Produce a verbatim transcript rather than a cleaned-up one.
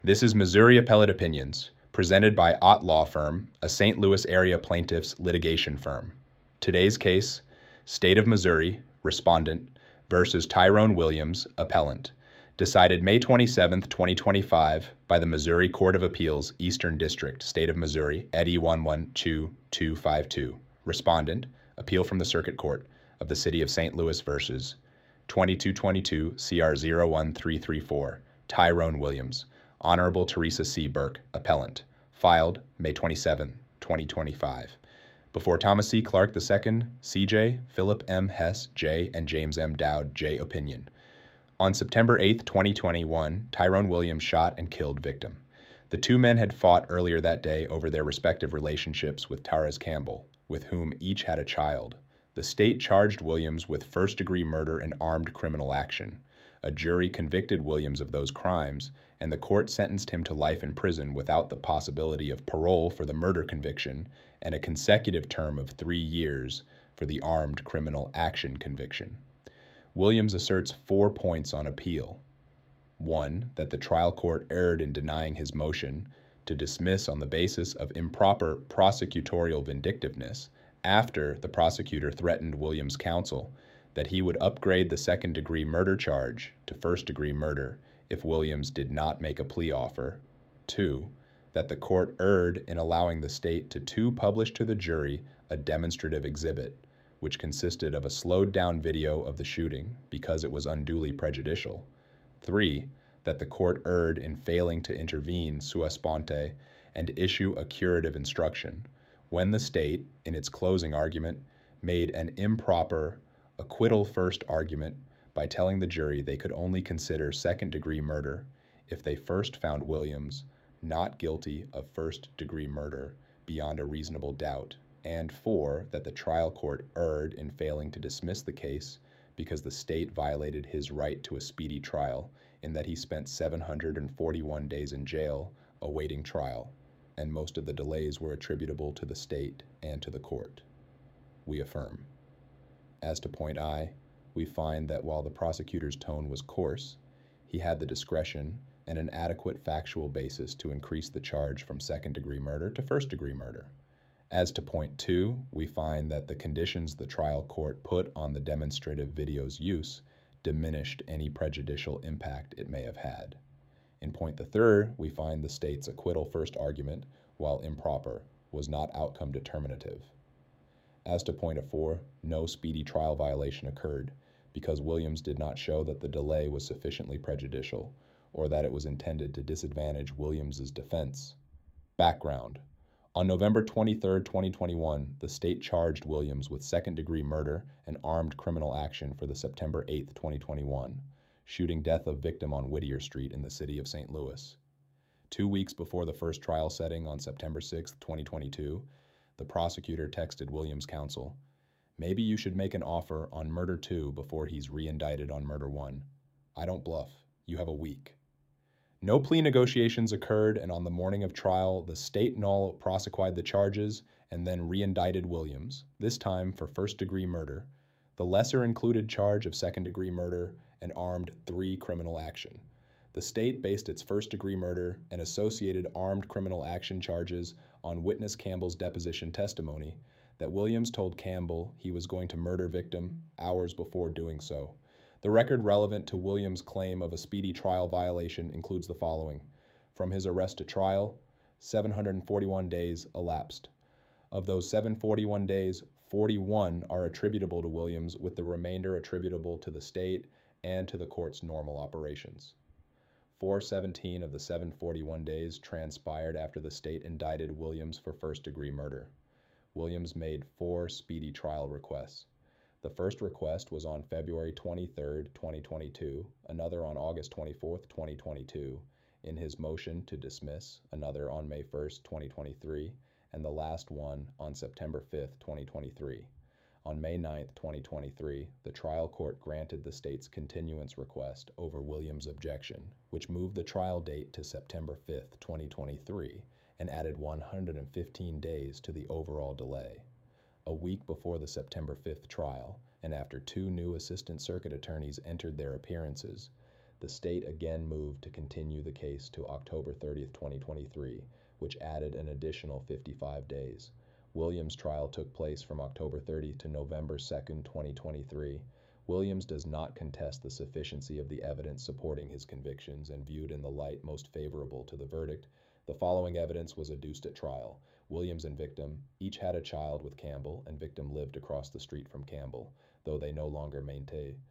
This is Missouri Appellate Opinions, presented by Ott Law Firm, a Saint Louis area plaintiffs litigation firm. Today's case, State of Missouri, Respondent, versus Tyrone Williams, Appellant, decided May twenty-seventh, twenty twenty-five by the Missouri Court of Appeals, Eastern District, State of Missouri, Eddy one one two two five two. Respondent, appeal from the Circuit Court of the City of Saint Louis versus twenty-two twenty-two C R zero one three three four, Tyrone Williams. Honorable Teresa C. Burke, Appellant. Filed May twenty-seventh, twenty twenty-five. Before Thomas C. Clark the Second, C J, Philip M. Hess, J, and James M. Dowd, J. Opinion. On September eighth, twenty twenty-one, Tyrone Williams shot and killed victim. The two men had fought earlier that day over their respective relationships with Taurus Campbell, with whom each had a child. The state charged Williams with first-degree murder and armed criminal action. A jury convicted Williams of those crimes, and the court sentenced him to life in prison without the possibility of parole for the murder conviction and a consecutive term of three years for the armed criminal action conviction. Williams asserts four points on appeal. One, that the trial court erred in denying his motion to dismiss on the basis of improper prosecutorial vindictiveness after the prosecutor threatened Williams' counsel that he would upgrade the second-degree murder charge to first-degree murder if Williams did not make a plea offer. Two, that the court erred in allowing the state to two publish to the jury a demonstrative exhibit, which consisted of a slowed-down video of the shooting because it was unduly prejudicial. Three, that the court erred in failing to intervene sua sponte and issue a curative instruction when the state, in its closing argument, made an improper acquittal-first argument by telling the jury they could only consider second-degree murder if they first found Williams not guilty of first-degree murder beyond a reasonable doubt, and four, that the trial court erred in failing to dismiss the case because the state violated his right to a speedy trial in that he spent seven hundred forty-one days in jail awaiting trial, and most of the delays were attributable to the state and to the court. We affirm. As to point I, we find that while the prosecutor's tone was coarse, he had the discretion and an adequate factual basis to increase the charge from second-degree murder to first-degree murder. As to point two, we find that the conditions the trial court put on the demonstrative video's use diminished any prejudicial impact it may have had. In point the third, we find the state's acquittal-first argument, while improper, was not outcome determinative. As to point of four, no speedy trial violation occurred because Williams did not show that the delay was sufficiently prejudicial or that it was intended to disadvantage Williams's defense. Background. On November twenty-third, twenty twenty-one, the state charged Williams with second-degree murder and armed criminal action for the September eighth, twenty twenty-one, shooting death of victim on Whittier Street in the city of Saint Louis. Two weeks before the first trial setting on September sixth, twenty twenty-two, the prosecutor texted Williams' counsel, "Maybe you should make an offer on murder two before he's re-indicted on murder one. I don't bluff. You have a week." No plea negotiations occurred, and on the morning of trial, the state null prosecuted the charges and then re-indicted Williams, this time for first-degree murder, the lesser-included charge of second-degree murder, and armed three criminal action. The state based its first-degree murder and associated armed criminal action charges on witness Campbell's deposition testimony that Williams told Campbell he was going to murder victim hours before doing so. The record relevant to Williams' claim of a speedy trial violation includes the following. From his arrest to trial, seven hundred forty-one days elapsed. Of those seven hundred forty-one days, forty-one are attributable to Williams, with the remainder attributable to the state and to the court's normal operations. four hundred seventeen of the seven hundred forty-one days transpired after the state indicted Williams for first-degree murder. Williams made four speedy trial requests. The first request was on February twenty-third, twenty twenty-two, another on August twenty-fourth, twenty twenty-two, in his motion to dismiss, another on May first, twenty twenty-three, and the last one on September fifth, twenty twenty-three. On May ninth, twenty twenty-three, the trial court granted the state's continuance request over Williams' objection, which moved the trial date to September fifth, twenty twenty-three, and added one hundred fifteen days to the overall delay. A week before the September fifth trial, and after two new assistant circuit attorneys entered their appearances, The state again moved to continue the case to October thirtieth, twenty twenty-three, which added an additional fifty-five days. Williams' trial took place from October thirtieth to November second, twenty twenty-three. Williams does not contest the sufficiency of the evidence supporting his convictions, and viewed in the light most favorable to the verdict, the following evidence was adduced at trial. Williams and victim each had a child with Campbell, and victim lived across the street from Campbell, though they no longer maintain